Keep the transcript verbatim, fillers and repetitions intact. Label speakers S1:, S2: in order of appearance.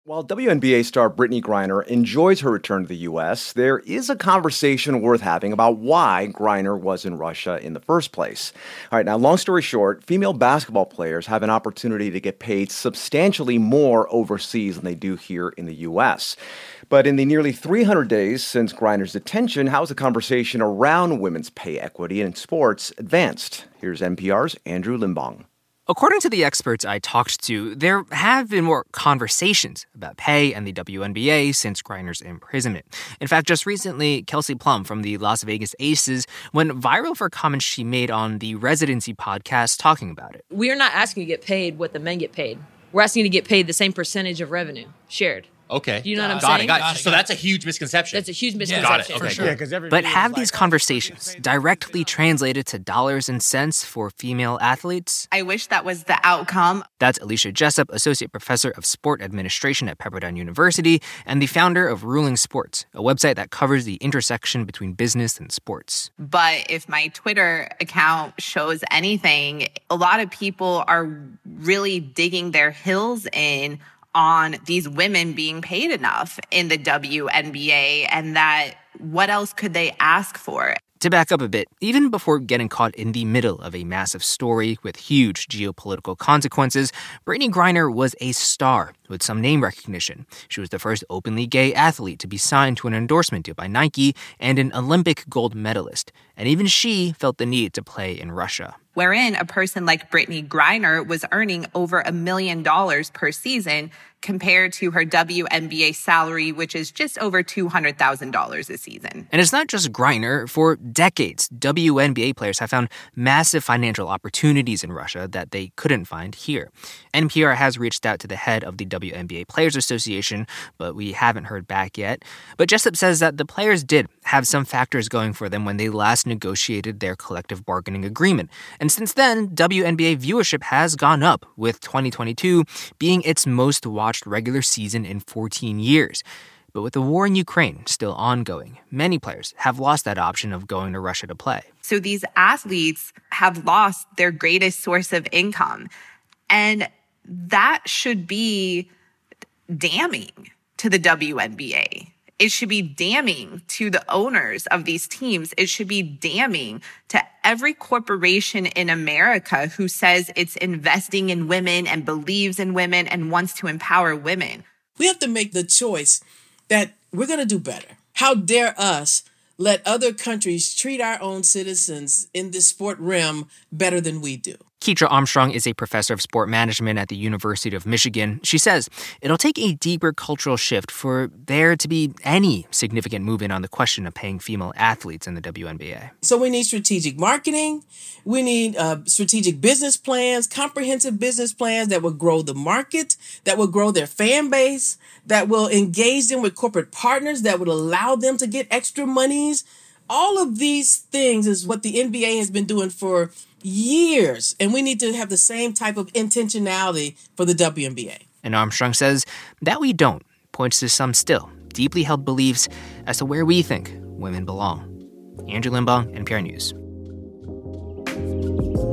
S1: While W N B A star Brittany Griner enjoys her return to the U S, there is a conversation worth having about why Griner was in Russia in the first place. All right, now, long story short, female basketball players have an opportunity to get paid substantially more overseas than they do here in the U S. But in the nearly three hundred days since Griner's detention, how has the conversation around women's pay equity in sports advanced? Here's N P R's Andrew Limbong.
S2: According to the experts I talked to, there have been more conversations about pay and the W N B A since Griner's imprisonment. In fact, just recently, Kelsey Plum from the Las Vegas Aces went viral for comments she made on the Residency podcast talking about it.
S3: We're not asking you to get paid what the men get paid. We're asking you to get paid the same percentage of revenue shared.
S4: Okay.
S3: Do you know what I'm
S4: got
S3: saying?
S4: It, got it, got it. So that's a huge misconception.
S3: That's a huge misconception.
S4: Yeah, got it. Okay,
S5: sure.
S4: good.
S5: Yeah,
S2: but have these conversations directly translated to dollars and cents for female athletes?
S6: I wish that was the outcome.
S2: That's Alicia Jessup, Associate Professor of Sport Administration at Pepperdine University and the founder of Ruling Sports, a website that covers the intersection between business and sports.
S6: But if my Twitter account shows anything, a lot of people are really digging their heels in on these women being paid enough in the W N B A, and that what else could they ask for?
S2: To back up a bit, even before getting caught in the middle of a massive story with huge geopolitical consequences, Brittany Griner was a star with some name recognition. She was the first openly gay athlete to be signed to an endorsement deal by Nike and an Olympic gold medalist. And even she felt the need to play in Russia.
S6: Wherein a person like Brittany Griner was earning over a million dollars per season compared to her W N B A salary, which is just over two hundred thousand dollars a season.
S2: And it's not just Griner. For decades, W N B A players have found massive financial opportunities in Russia that they couldn't find here. N P R has reached out to the head of the W N B A Players Association, but we haven't heard back yet. But Jessup says that the players did have some factors going for them when they last negotiated their collective bargaining agreement. And since then, W N B A viewership has gone up, with twenty twenty-two being its most watched regular season in fourteen years. But with the war in Ukraine still ongoing, many players have lost that option of going to Russia to play.
S6: So these athletes have lost their greatest source of income. And that should be damning to the W N B A. It should be damning to the owners of these teams. It should be damning to every corporation in America who says it's investing in women and believes in women and wants to empower women.
S7: We have to make the choice that we're going to do better. How dare us let other countries treat our own citizens in this sport realm better than we do?
S2: Keitra Armstrong is a professor of sport management at the University of Michigan. She says it'll take a deeper cultural shift for there to be any significant movement on the question of paying female athletes in the W N B A.
S7: So we need strategic marketing. We need uh, strategic business plans, comprehensive business plans that will grow the market, that will grow their fan base, that will engage them with corporate partners, that would allow them to get extra monies. All of these things is what the N B A has been doing for years, and we need to have the same type of intentionality for the W N B A.
S2: And Armstrong says that we don't points to some still deeply held beliefs as to where we think women belong. Andrew Limbong, N P R News.